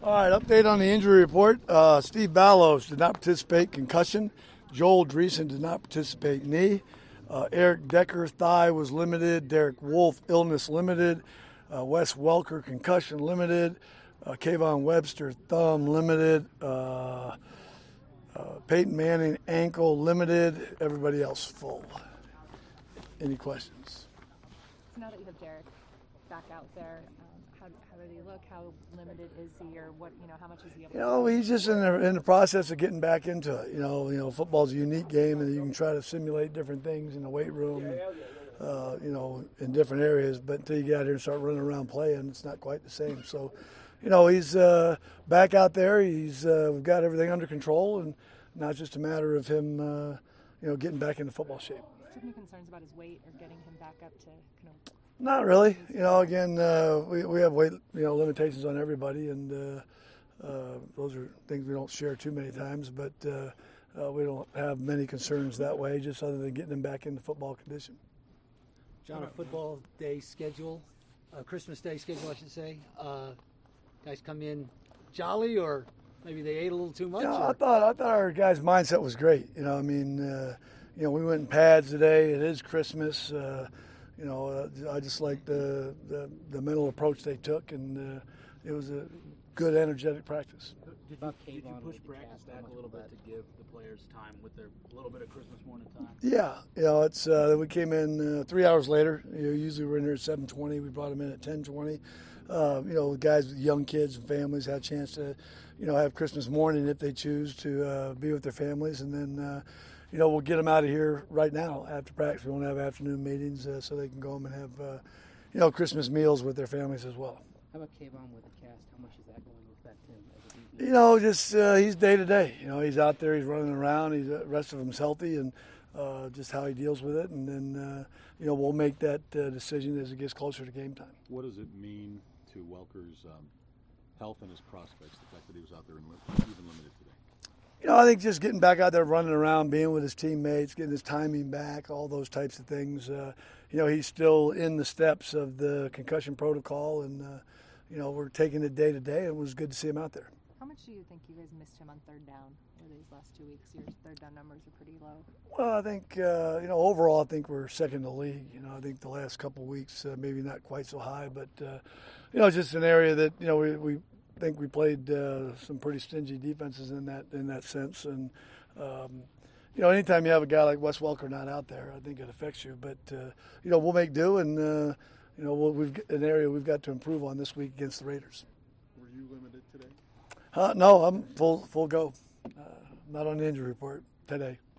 All right, update on the injury report. Steve Ballos did not participate, concussion. Joel Dreesen did not participate, knee. Eric Decker, thigh was limited. Derek Wolf, illness limited. Wes Welker, concussion limited. Kayvon Webster, thumb limited. Peyton Manning, ankle limited. Everybody else full. Any questions? So now that you have Derek back out there, how did he look? How limited is he, or what? How much is he able? He's just in the process of getting back into it. Football's a unique game, and you can try to simulate different things in the weight room, and, in different areas. But until you get out here and start running around playing, it's not quite the same. So, he's back out there. We've got everything under control, and now it's just a matter of him, getting back into football shape. Do you have any concerns about his weight or getting him back up to Not really. Again, we have weight, limitations on everybody, and those are things we don't share too many times. But we don't have many concerns that way, just other than getting them back into football condition. John, a football day schedule, Christmas day schedule, I should say. Guys come in jolly, or maybe they ate a little too much. I thought our guys' mindset was great. We went in pads today. It is Christmas. I just like the mental approach they took, and it was a good, energetic practice. Did you push practice back a little bit to give the players time with their little bit of Christmas morning time? Yeah, it's we came in 3 hours later. Usually we're in here at 7:20. We brought them in at 10:20. Guys with young kids and families had a chance to, have Christmas morning if they choose to be with their families, and then. We'll get them out of here right now after practice. We won't have afternoon meetings so they can go home and have, Christmas meals with their families as well. How about Kayvon with the cast? How much is that going to affect him? He's day to day. He's out there, he's running around. The rest of him's healthy, and just how he deals with it. And then, we'll make that decision as it gets closer to game time. What does it mean to Welker's health and his prospects, the fact that he was out there and even limited today? I think just getting back out there, running around, being with his teammates, getting his timing back, all those types of things. He's still in the steps of the concussion protocol, and, we're taking it day to day, and it was good to see him out there. How much do you think you guys missed him on third down over these last 2 weeks? Your third down numbers are pretty low. Well, I think, overall, I think we're second in the league. I think the last couple of weeks, maybe not quite so high, but, it's just an area that, we think we played some pretty stingy defenses in that sense, and anytime you have a guy like Wes Welker not out there, I think it affects you. But we'll make do, and we've an area we've got to improve on this week against the Raiders. Were you limited today? No, I'm full go. Not on the injury report today.